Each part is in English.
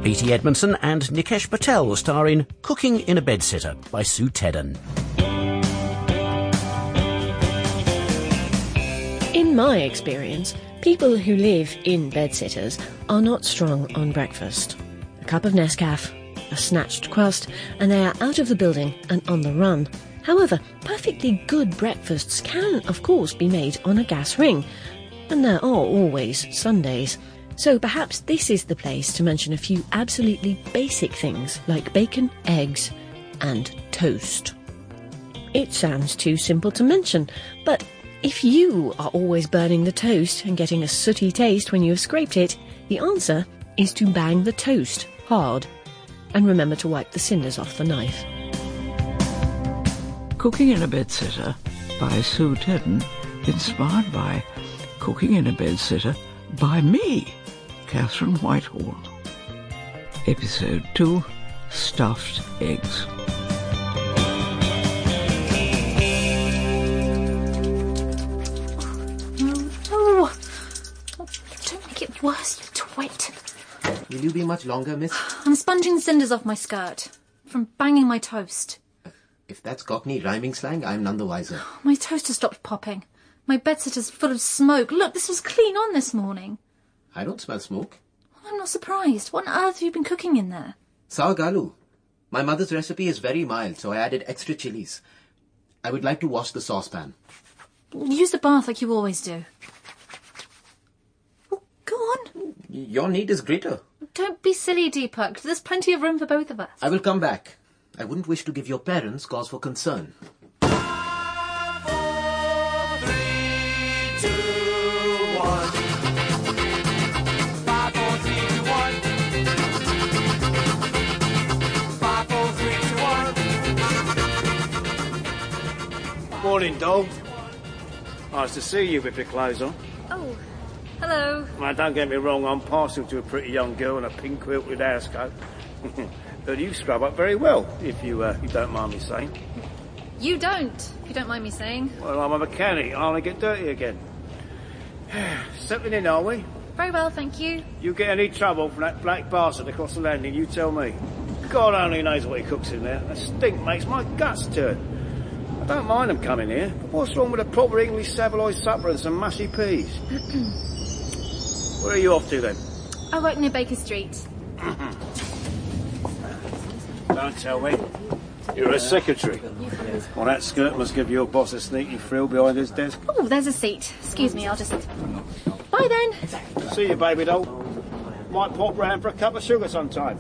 P.T. Edmondson and Nikesh Patel star in Cooking in a Bedsitter by Sue Tedden. In my experience, people who live in bedsitters are not strong on breakfast. A cup of Nescafé, a snatched crust, and they are out of the building and on the run. However, perfectly good breakfasts can, of course, be made on a gas ring, and there are always Sundays. So perhaps this is the place to mention a few absolutely basic things like bacon, eggs, and toast. It sounds too simple to mention, but if you are always burning the toast and getting a sooty taste when you have scraped it, the answer is to bang the toast hard. And remember to wipe the cinders off the knife. Cooking in a Bedsitter by Sue Tedden, inspired by Cooking in a Bedsitter by me, Catherine Whitehall. Episode 2, Stuffed Eggs. Don't make it worse, you twit. Will you be much longer, miss? I'm sponging cinders off my skirt from banging my toast. If that's Cockney rhyming slang, I'm none the wiser. My toaster stopped popping. My bedsitter's full of smoke. Look, this was clean on this morning. I don't smell smoke. Well, I'm not surprised. What on earth have you been cooking in there? Saagalu. My mother's recipe is very mild, so I added extra chilies. I would like to wash the saucepan. Use the bath like you always do. Oh, go on. Your need is greater. Don't be silly, Deepak. There's plenty of room for both of us. I will come back. I wouldn't wish to give your parents cause for concern. 5, 4, 3, 2, 1. 5, 4, 3, 2, 1. 5, 4, 3, 2, 1. Morning, doll. Nice to see you with your clothes on. Oh, hello. Now, don't get me wrong, I'm partial to a pretty young girl in a pink quilted housecoat. But you scrub up very well, if you don't mind me saying. You don't, if you don't mind me saying. Well, I'm a mechanic. I only get dirty again. Settling in, are we? Very well, thank you. You get any trouble from that black bastard across the landing, you tell me. God only knows what he cooks in there. That stink makes my guts turn. I don't mind them coming here, but what's wrong with a proper English Savoy supper and some mushy peas? Where are you off to, then? I work near Baker Street. Don't tell me. You're a secretary. Well, that skirt must give your boss a sneaky thrill behind his desk. Oh, there's a seat. Excuse me, I'll just... Bye, then. See you, baby doll. Might pop round for a cup of sugar sometime.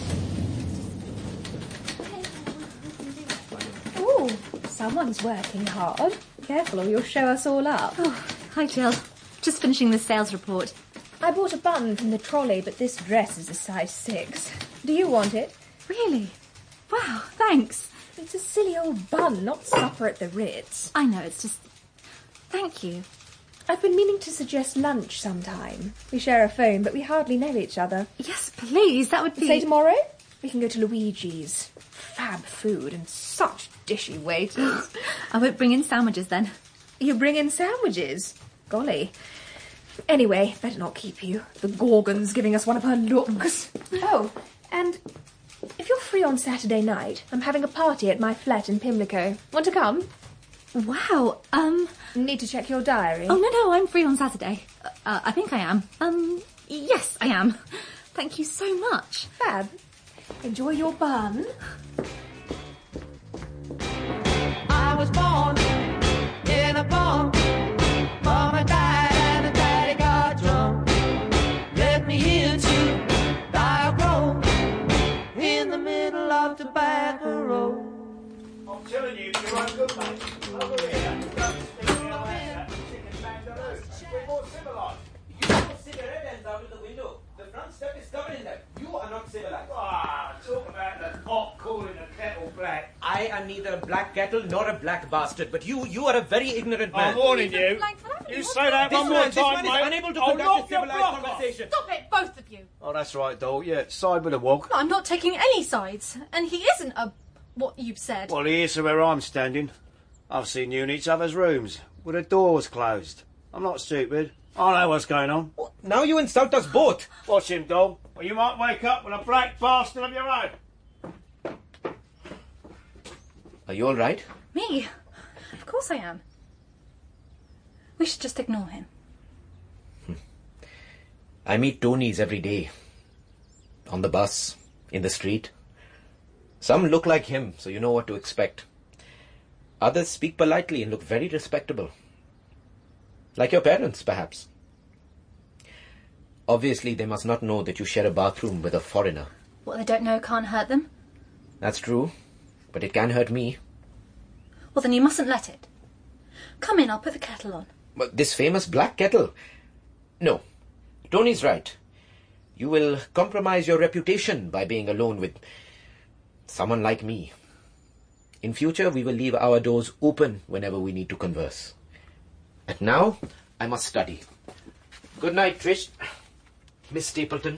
Oh, someone's working hard. Careful or you'll show us all up. Oh, hi, Jill. Just finishing the sales report. I bought a button from the trolley, but this dress is a size 6. Do you want it? Really? Wow, thanks. It's a silly old bun, not supper at the Ritz. I know, it's just... Thank you. I've been meaning to suggest lunch sometime. We share a phone, but we hardly know each other. Yes, please, that would be... Say tomorrow? We can go to Luigi's. Fab food and such dishy waiters. I won't bring in sandwiches then. You bring in sandwiches? Golly. Anyway, better not keep you. The Gorgon's giving us one of her looks. Oh, and if you're free on Saturday night, I'm having a party at my flat in Pimlico. Want to come? Wow, Need to check your diary. Oh, no, I'm free on Saturday. I think I am. Yes, I am. Thank you so much. Fab. Enjoy your bun. I was born in a bum. Mama died and the daddy got drunk. Let me into thy grove in the middle of Tobacco Road. I'm telling you, you're right good, mate. Over here. Don't stick me on that chicken kangaroo. We're more civilised. You put cigarette ends out of the window. The front step is covered in them. You are not civilized. Ah, talk about the pot calling the kettle black. I am neither a black kettle nor a black bastard, but you are a very ignorant man. I'm warning you. You say that one more time, this mate. man is unable to I'll conduct a knock your civilized block off. conversation. Stop it, both of you. Oh, that's right, doll. Yeah, side with a walk. I'm not taking any sides, and he isn't what you've said. Well, he is where I'm standing. I've seen you in each other's rooms, with the doors closed. I'm not stupid. I know what's going on. Now you insult us both. Watch him, doll, or you might wake up with a black bastard of your own. Are you all right? Me? Of course I am. We should just ignore him. I meet Tonys every day. On the bus, in the street. Some look like him, so you know what to expect. Others speak politely and look very respectable. Like your parents, perhaps. Obviously, they must not know that you share a bathroom with a foreigner. What they don't know can't hurt them? That's true, but it can hurt me. Well, then you mustn't let it. Come in, I'll put the kettle on. But this famous black kettle? No, Tony's right. You will compromise your reputation by being alone with someone like me. In future, we will leave our doors open whenever we need to converse. And now, I must study. Good night, Trish. Miss Stapleton.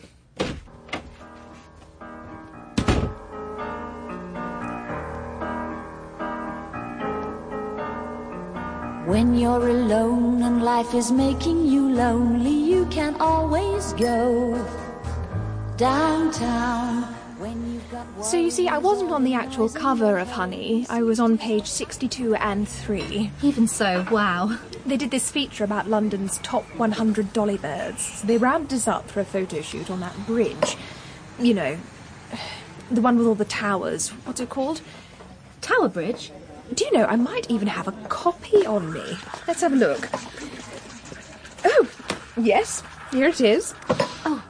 When you're alone and life is making you lonely, you can always go downtown. When you've got So you see, I wasn't on the actual cover of Honey. I was on page 62 and 3. Even so, wow. They did this feature about London's top 100 dolly birds. So they ramped us up for a photo shoot on that bridge. You know, the one with all the towers. What's it called? Tower Bridge? Do you know, I might even have a copy on me. Let's have a look. Oh, yes, here it is. Oh.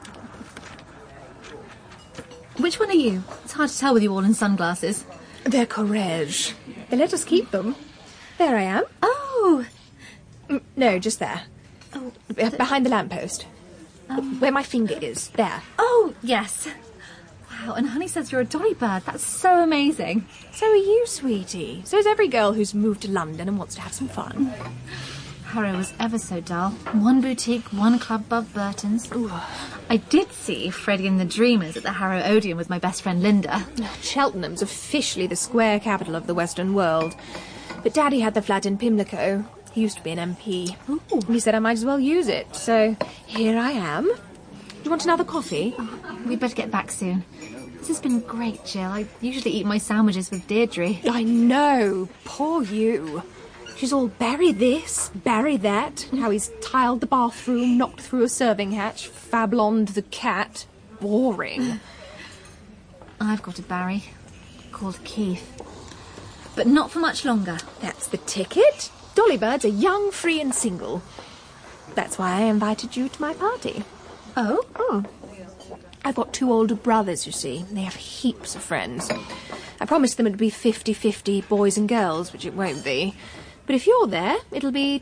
Which one are you? It's hard to tell with you all in sunglasses. They're Courrèges. They let us keep them. There I am. Oh! No, just there. Oh, behind the lamppost. Where my finger is. There. Oh, yes. Wow, and Honey says you're a dolly bird. That's so amazing. So are you, sweetie. So is every girl who's moved to London and wants to have some fun. Harrow was ever so dull. One boutique, one club above Burton's. Ooh. I did see Freddie and the Dreamers at the Harrow Odeon with my best friend Linda. Cheltenham's officially the square capital of the Western world. But Daddy had the flat in Pimlico. He used to be an MP. Ooh. He said I might as well use it. So here I am. Do you want another coffee? Oh, we'd better get back soon. This has been great, Jill. I usually eat my sandwiches with Deirdre. I know. Poor you. She's all bury this, bury that. How he's tiled the bathroom, knocked through a serving hatch, Fabloned the cat. Boring. I've got a Barry called Keith. But not for much longer. That's the ticket. Dolly birds are young, free and single. That's why I invited you to my party. Oh? I've got 2 older brothers, you see. They have heaps of friends. I promised them it'd be 50-50 boys and girls, which it won't be. But if you're there, it'll be,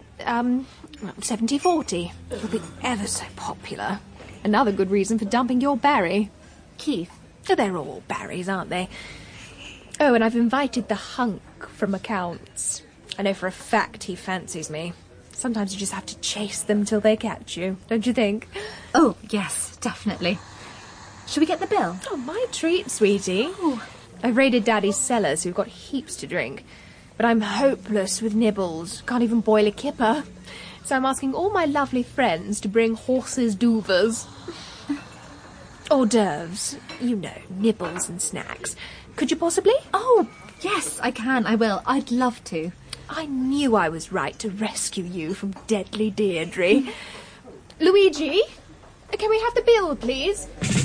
70-40. It'll be ever so popular. Another good reason for dumping your Barry. Keith? Oh, they're all Barrys, aren't they? Oh, and I've invited the hunk from accounts. I know for a fact he fancies me. Sometimes you just have to chase them till they catch you, don't you think? Oh, yes, definitely. Shall we get the bill? Oh, my treat, sweetie. Oh. I've raided Daddy's cellar, so we've got heaps to drink. But I'm hopeless with nibbles. Can't even boil a kipper. So I'm asking all my lovely friends to bring horses' duvers. Hors d'oeuvres. You know, nibbles and snacks. Could you possibly? Oh, yes, I can. I will. I'd love to. I knew I was right to rescue you from deadly Deirdre. Luigi, can we have the bill, please?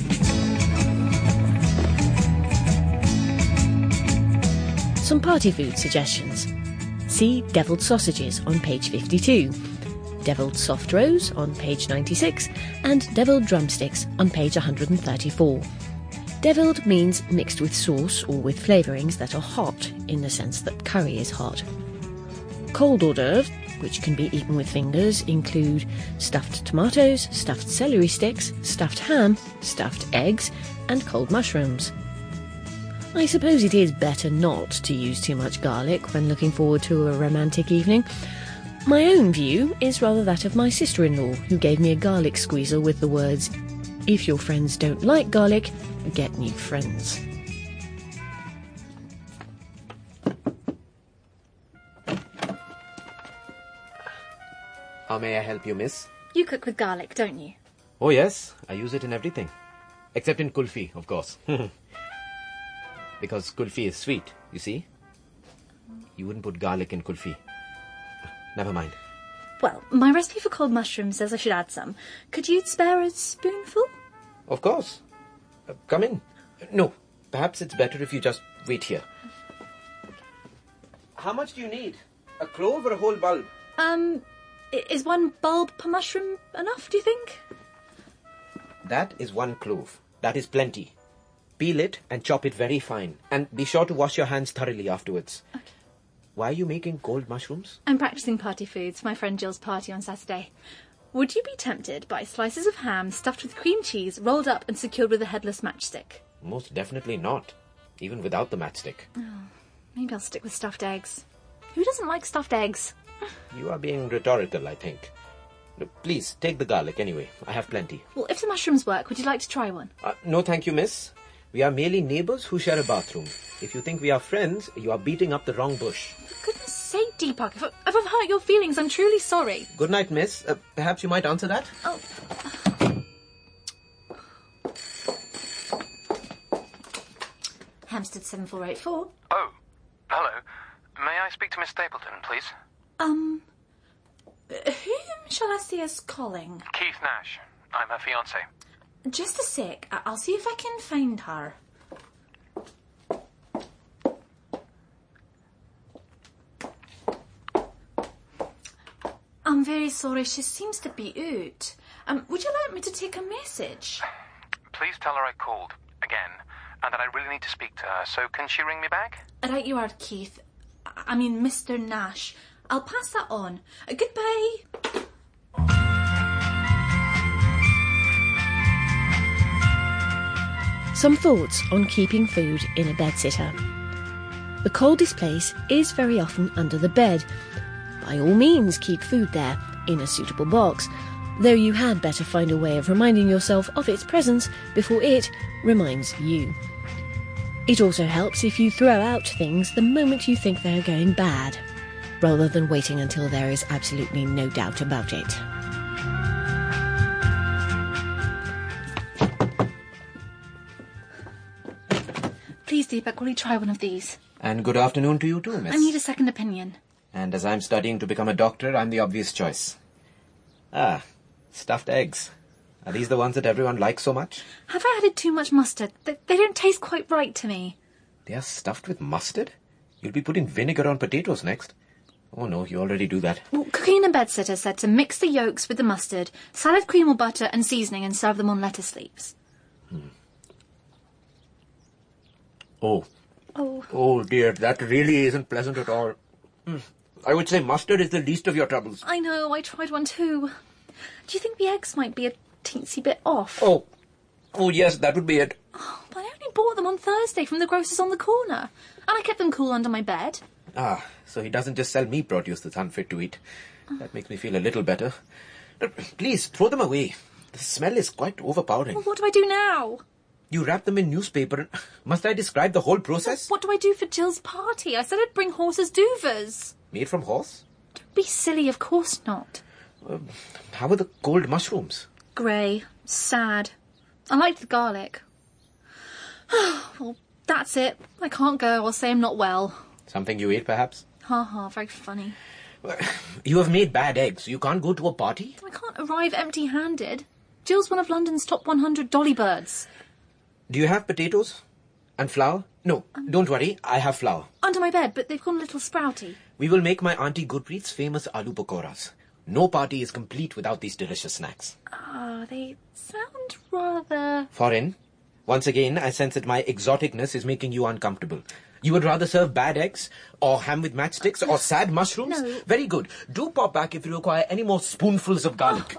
Some party food suggestions. See devilled sausages on page 52, devilled soft roes on page 96, and devilled drumsticks on page 134. Devilled means mixed with sauce or with flavourings that are hot, in the sense that curry is hot. Cold hors d'oeuvres, which can be eaten with fingers, include stuffed tomatoes, stuffed celery sticks, stuffed ham, stuffed eggs, and cold mushrooms. I suppose it is better not to use too much garlic when looking forward to a romantic evening. My own view is rather that of my sister-in-law, who gave me a garlic squeezer with the words, "If your friends don't like garlic, get new friends." How may I help you, miss? You cook with garlic, don't you? Oh yes, I use it in everything. Except in kulfi, of course. Because kulfi is sweet, you see? You wouldn't put garlic in kulfi. Never mind. Well, my recipe for cold mushrooms says I should add some. Could you spare a spoonful? Of course. Come in. No, perhaps it's better if you just wait here. How much do you need? A clove or a whole bulb? Is one bulb per mushroom enough, do you think? That is one clove. That is plenty. Peel it and chop it very fine. And be sure to wash your hands thoroughly afterwards. Okay. Why are you making cold mushrooms? I'm practicing party foods for my friend Jill's party on Saturday. Would you be tempted by slices of ham stuffed with cream cheese, rolled up and secured with a headless matchstick? Most definitely not. Even without the matchstick. Oh, maybe I'll stick with stuffed eggs. Who doesn't like stuffed eggs? You are being rhetorical, I think. No, please, take the garlic anyway. I have plenty. Well, if the mushrooms work, would you like to try one? No, thank you, miss. We are merely neighbours who share a bathroom. If you think we are friends, you are beating up the wrong bush. For goodness sake, Deepak, if I've hurt your feelings, I'm truly sorry. Good night, miss. Perhaps you might answer that? Oh. Hampstead 7484. Oh, hello. May I speak to Miss Stapleton, please? Whom shall I see as calling? Keith Nash. I'm her fiancé. Just a sec. I'll see if I can find her. I'm very sorry. She seems to be out. Would you like me to take a message? Please tell her I called again and that I really need to speak to her. So can she ring me back? Right you are, Keith. I mean, Mr. Nash. I'll pass that on. Goodbye. Some thoughts on keeping food in a bedsitter. The coldest place is very often under the bed. By all means, keep food there, in a suitable box, though you had better find a way of reminding yourself of its presence before it reminds you. It also helps if you throw out things the moment you think they're going bad, rather than waiting until there is absolutely no doubt about it. Please, Deepak, will you try one of these? And good afternoon to you too, miss. I need a second opinion. And as I'm studying to become a doctor, I'm the obvious choice. Ah, stuffed eggs. Are these the ones that everyone likes so much? Have I added too much mustard? They don't taste quite right to me. They are stuffed with mustard? You'll be putting vinegar on potatoes next. Oh no, you already do that. Well, Cooking in a Bedsitter said to mix the yolks with the mustard, salad cream or butter and seasoning and serve them on lettuce leaves. Oh dear, that really isn't pleasant at all. I would say mustard is the least of your troubles. I know, I tried one too. Do you think the eggs might be a teensy bit off? Oh yes, that would be it. Oh, but I only bought them on Thursday from the grocer's on the corner. And I kept them cool under my bed. Ah, so he doesn't just sell me produce that's unfit to eat. That makes me feel a little better. Please, throw them away. The smell is quite overpowering. Well, what do I do now? You wrap them in newspaper. Must I describe the whole process? What do I do for Jill's party? I said I'd bring horses' duvers. Made from horse? Don't be silly, of course not. How are the cold mushrooms? Grey. Sad. I liked the garlic. Well, that's it. I can't go. I'll say I'm not well. Something you ate, perhaps? Ha ha, very funny. You have made bad eggs. You can't go to a party? I can't arrive empty-handed. Jill's one of London's top 100 dolly birds. Do you have potatoes? And flour? No, don't worry. I have flour. Under my bed, but they've gone a little sprouty. We will make my Auntie Gurpreet's famous aloo pakoras. No party is complete without these delicious snacks. They sound rather... Foreign. Once again, I sense that my exoticness is making you uncomfortable. You would rather serve bad eggs, or ham with matchsticks, or sad mushrooms? No. Very good. Do pop back if you require any more spoonfuls of garlic.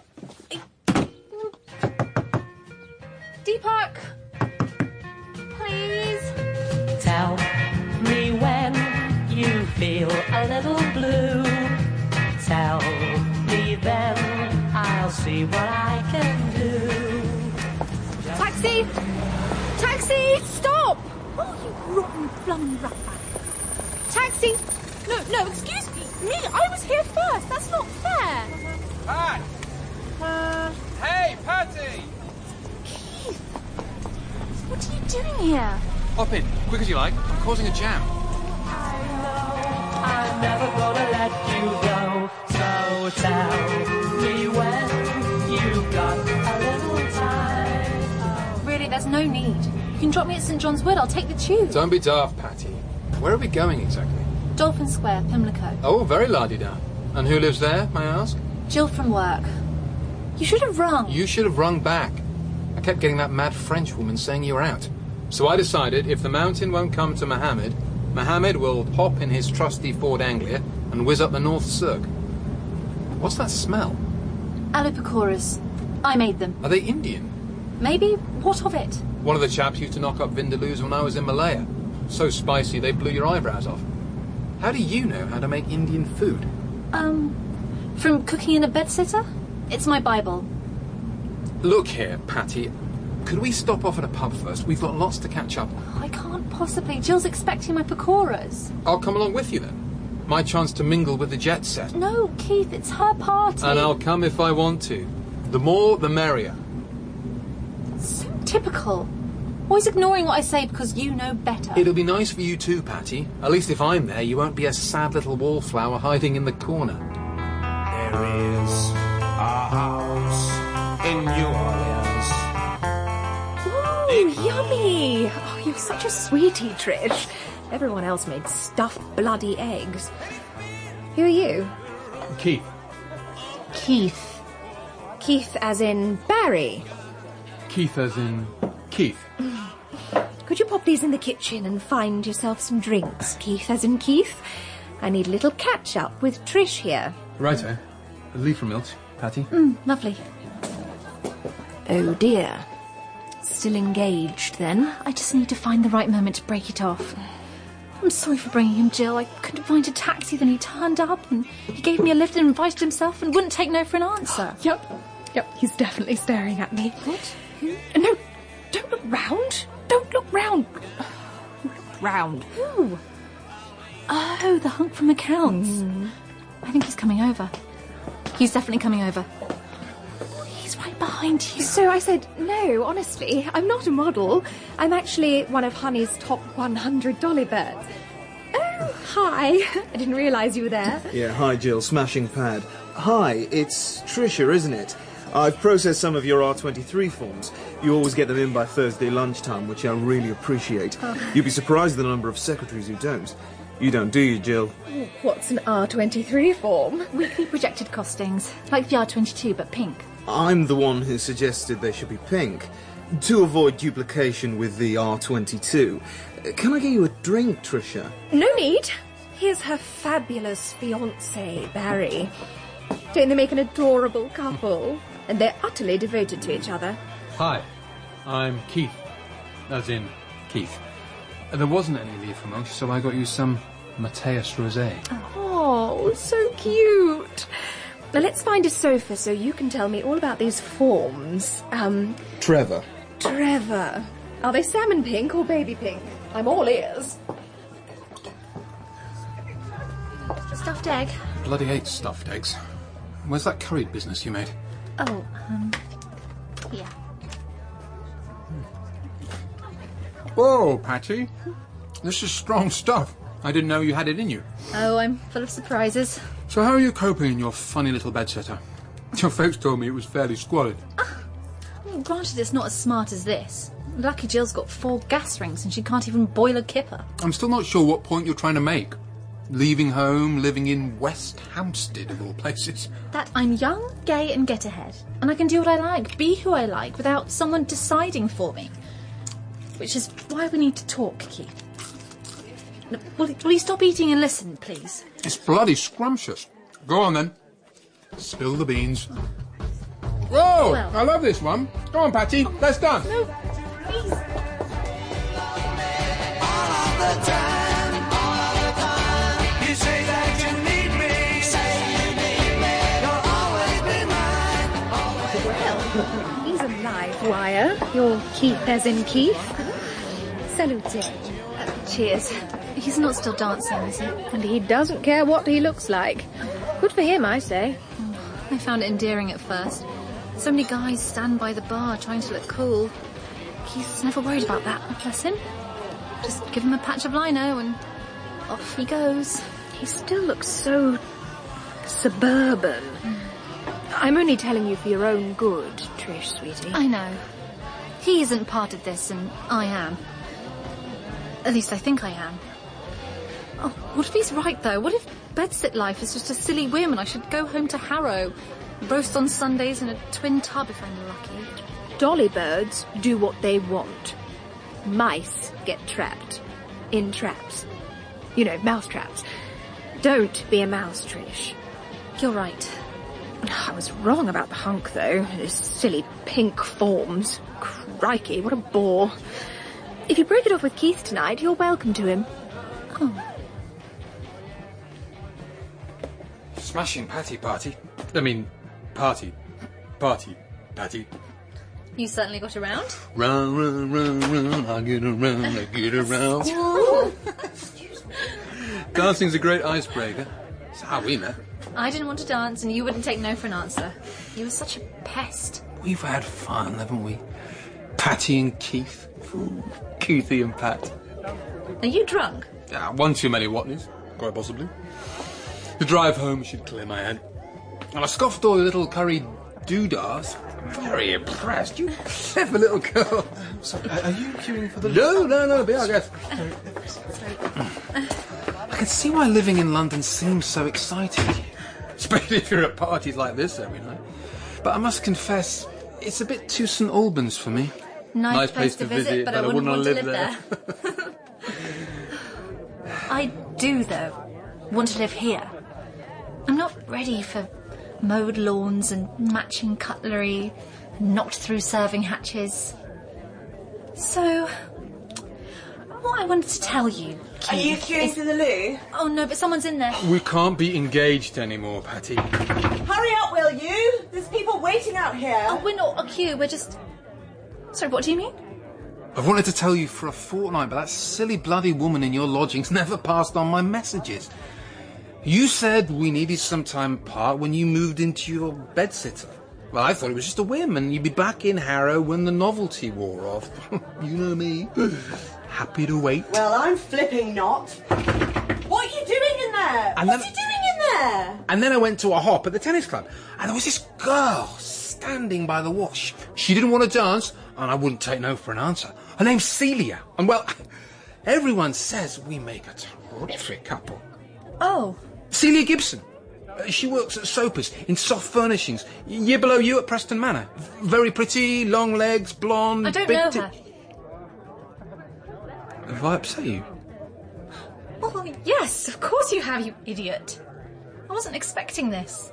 Deepak! Please? Tell me when you feel a little blue. Tell me then, I'll see what I can do. Taxi! Taxi! Stop! Oh, you rotten, blum ratbag. Taxi! No, excuse me. I was here first. That's not fair. Hi! Hey, Patty! Keith! What are you doing here? Hop in, quick as you like. I'm causing a jam. I'm never gonna let you go. So tell me when you've got a little time. Really, there's no need. You can drop me at St John's Wood. I'll take the tube. Don't be daft, Patty. Where are we going exactly? Dolphin Square, Pimlico. Oh, very la-di-da. And who lives there, may I ask? Jill from work. You should have rung. You should have rung back. I kept getting that mad French woman saying you were out. So I decided if the mountain won't come to Mohammed, Mohammed will hop in his trusty Ford Anglia and whiz up the North Cirque. What's that smell? Alupikoras. I made them. Are they Indian? Maybe. What of it? One of the chaps used to knock up vindaloos when I was in Malaya. So spicy they blew your eyebrows off. How do you know how to make Indian food? From Cooking in a Bedsitter? It's my Bible. Look here, Patty. Could we stop off at a pub first? We've got lots to catch up on. I can't possibly. Jill's expecting my pakoras. I'll come along with you then. My chance to mingle with the jet set. No, Keith, it's her party. And I'll come if I want to. The more, the merrier. So typical. Always ignoring what I say because you know better. It'll be nice for you too, Patty. At least if I'm there, you won't be a sad little wallflower hiding in the corner. There is a house in New Orleans. Ooh, yummy! Oh, you're such a sweetie, Trish. Everyone else made stuffed bloody eggs. Who are you? Keith. Keith. Keith as in Barry. Keith as in Keith. Could you pop these in the kitchen and find yourself some drinks? Keith as in Keith. I need a little catch-up with Trish here. Righto. Leave from Milt, Patty. Lovely. Oh dear. Still engaged, then? I just need to find the right moment to break it off. I'm sorry for bringing him, Jill. I couldn't find a taxi, then he turned up and he gave me a lift and invited himself and wouldn't take no for an answer. Yep, he's definitely staring at me. What? No, don't look round. Don't look round. Look round. Who? Oh, the hunk from accounts. I think he's coming over. He's definitely coming over. He's right behind you. So I said, no, honestly, I'm not a model. I'm actually one of Honey's top 100 dolly birds. Oh, hi. I didn't realise you were there. Yeah, hi, Jill. Smashing pad. Hi, it's Trisha, isn't it? I've processed some of your R23 forms. You always get them in by Thursday lunchtime, which I really appreciate. You'd be surprised at the number of secretaries who don't. You don't, do you, Jill? What's an R23 form? Weekly projected costings. Like the R22, but pink. I'm the one who suggested they should be pink, to avoid duplication with the R22. Can I get you a drink, Trisha? No need. Here's her fabulous fiancé, Barry. Don't they make an adorable couple? And they're utterly devoted to each other. Hi, I'm Keith. As in, Keith. There wasn't any Lee Fromage, so I got you some Mateus Rosé. Oh, so cute. Now let's find a sofa so you can tell me all about these forms. Trevor. Trevor. Are they salmon pink or baby pink? I'm all ears. Stuffed egg. Bloody hate stuffed eggs. Where's that curried business you made? Oh, yeah. Whoa, Patty. This is strong stuff. I didn't know you had it in you. Oh, I'm full of surprises. So how are you coping in your funny little bedsitter? Your folks told me it was fairly squalid. Well, granted, it's not as smart as this. Lucky Jill's got 4 gas rings and she can't even boil a kipper. I'm still not sure what point you're trying to make. Leaving home, living in West Hampstead, of all places. That I'm young, gay and get ahead. And I can do what I like, be who I like, without someone deciding for me. Which is why we need to talk, Keith. Now, will you stop eating and listen, please? It's bloody scrumptious. Go on, then. Spill the beans. Whoa! Well. I love this one. Go on, Patty. Let's dance. No, please. All of the time, you say that you need me, you'll always be mine. Well, he's a live wire. You're Keith as in Keith. Salute. Cheers. He's not still dancing, is he? And he doesn't care what he looks like. Good for him, I say. I found it endearing at first. So many guys stand by the bar trying to look cool. Keith's never worried about that, bless him. Just give him a patch of lino and off he goes. He still looks so suburban. I'm only telling you for your own good, Trish, sweetie. I know. He isn't part of this, and I am. At least I think I am. Oh, what if he's right, though? What if bedsit life is just a silly whim and I should go home to Harrow, roast on Sundays in a twin tub if I'm lucky? Dolly birds do what they want. Mice get trapped in traps. You know, mouse traps. Don't be a mouse, Trish. You're right. I was wrong about the hunk, though. His silly pink forms. Crikey, what a bore. If you break it off with Keith tonight, you're welcome to him. Oh. Smashing Patty party. I mean, party. Patty. You certainly got around. Run, I get around. Dancing's a great icebreaker. It's how we met. I didn't want to dance and you wouldn't take no for an answer. You were such a pest. We've had fun, haven't we? Patty and Keith. Ooh, Keithy and Pat. Are you drunk? One too many Watneys, quite possibly. The drive home should clear my head. And I scoffed all the little curry doodahs. Very impressed. You clever little girl. Sorry, are you queuing for the... No, be our guest. I can see why living in London seems so exciting to you. Especially if you're at parties like this every night. But I must confess, it's a bit too St Albans for me. Nice place to visit, but I wouldn't want to live there. I do, though, want to live here. I'm not ready for mowed lawns and matching cutlery, knocked through serving hatches. So, what I wanted to tell you, Keith, Are you queuing for the loo? Oh no, but someone's in there. We can't be engaged anymore, Patty. Hurry up, will you? There's people waiting out here. Oh, we're not a queue, we're just... Sorry, what do you mean? I've wanted to tell you for a fortnight, but that silly bloody woman in your lodgings never passed on my messages. You said we needed some time apart when you moved into your bedsitter. Well, I thought it was just a whim and you'd be back in Harrow when the novelty wore off. You know me. Happy to wait. Well, I'm flipping not. What are you doing in there? What are you doing in there? And then I went to a hop at the tennis club and there was this girl standing by the wall. She didn't want to dance and I wouldn't take no for an answer. Her name's Celia. And well, everyone says we make a terrific couple. Oh. Celia Gibson. She works at Soper's in soft furnishings. Year below you at Preston Manor. Very pretty, long legs, blonde... I don't know her. Have I upset you? Oh, yes, of course you have, you idiot. I wasn't expecting this.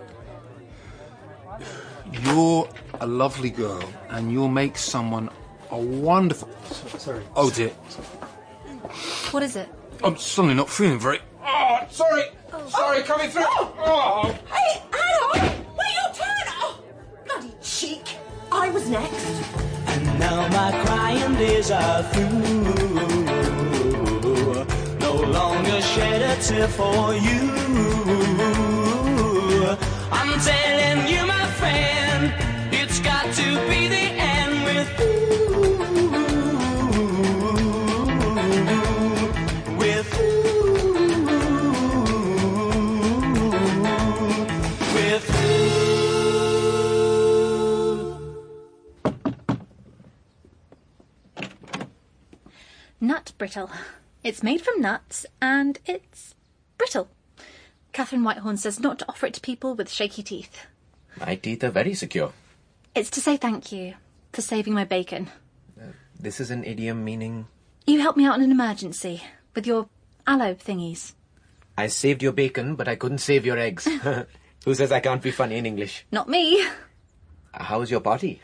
You're a lovely girl, and you'll make someone a wonderful... Sorry. Oh, dear. What is it? I'm suddenly not feeling very... Oh, sorry! Sorry, coming through! Oh. Hey, hang on! Wait your turn! Oh, bloody cheek! I was next. And now my crying days are through. No longer shed a tear for you. I'm telling you, my friend, it's got to be the end with you. With you. With you. Nut brittle. It's made from nuts, and it's brittle. Catherine Whitehorn says not to offer it to people with shaky teeth. My teeth are very secure. It's to say thank you for saving my bacon. This is an idiom meaning... You helped me out in an emergency with your aloe thingies. I saved your bacon, but I couldn't save your eggs. Who says I can't be funny in English? Not me. How was your party?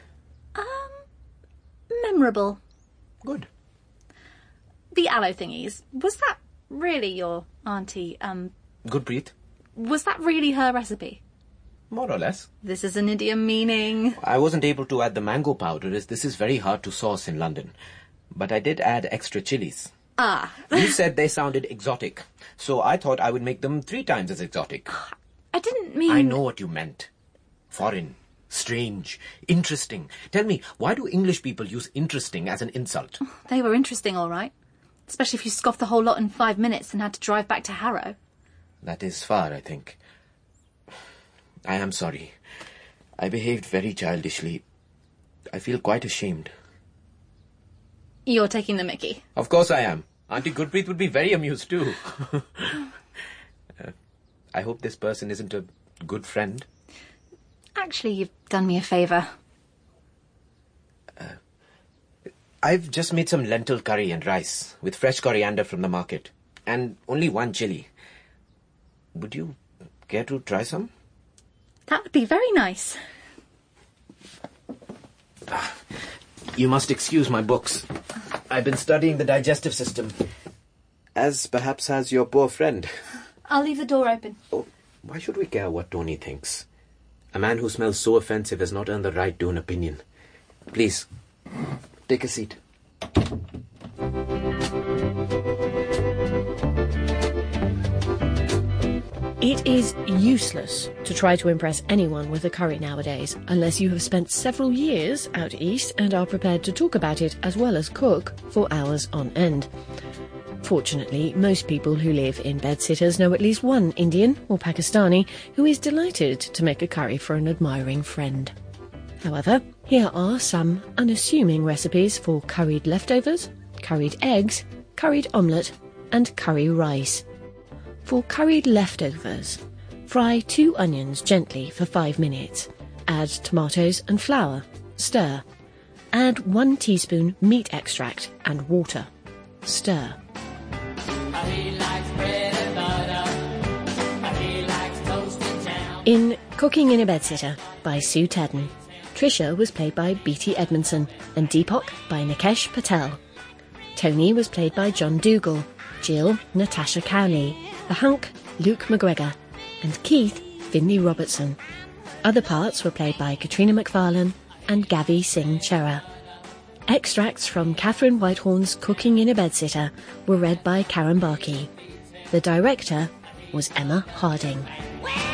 Memorable. Good. The aloe thingies. Was that really your auntie, Gurpreet? Was that really her recipe? More or less. This is an idiom meaning... I wasn't able to add the mango powder as this is very hard to source in London. But I did add extra chilies. Ah. You said they sounded exotic, so I thought I would make them 3 times as exotic. I didn't mean... I know what you meant. Foreign. strange, interesting. Tell me, why do English people use interesting as an insult? They were interesting, all right. Especially if you scoffed the whole lot in 5 minutes and had to drive back to Harrow. That is far, I think. I am sorry. I behaved very childishly. I feel quite ashamed. You're taking the mickey. Of course I am. Auntie Goodbreath would be very amused too. I hope this person isn't a good friend. Actually, you've done me a favour. I've just made some lentil curry and rice with fresh coriander from the market. And only one chilli. Would you care to try some? That would be very nice. You must excuse my books. I've been studying the digestive system. As perhaps has your poor friend. I'll leave the door open. Oh, why should we care what Tony thinks? A man who smells so offensive has not earned the right to an opinion. Please, take a seat. It is useless to try to impress anyone with a curry nowadays, unless you have spent several years out east and are prepared to talk about it as well as cook for hours on end. Fortunately, most people who live in bedsitters know at least one Indian or Pakistani who is delighted to make a curry for an admiring friend. However, here are some unassuming recipes for curried leftovers, curried eggs, curried omelette, and curry rice. For curried leftovers, fry 2 onions gently for 5 minutes. Add tomatoes and flour. Stir. Add 1 teaspoon meat extract and water. Stir. In Cooking in a Bedsitter by Sue Tedden, Tricia was played by B.T. Edmondson and Deepak by Nikesh Patel. Tony was played by John Dougal, Jill Natasha Cowley, the hunk Luke McGregor, and Keith Finley Robertson. Other parts were played by Katrina McFarlane and Gavi Singh Chera. Extracts from Catherine Whitehorn's Cooking in a Bedsitter were read by Karen Barkey. The director was Emma Harding.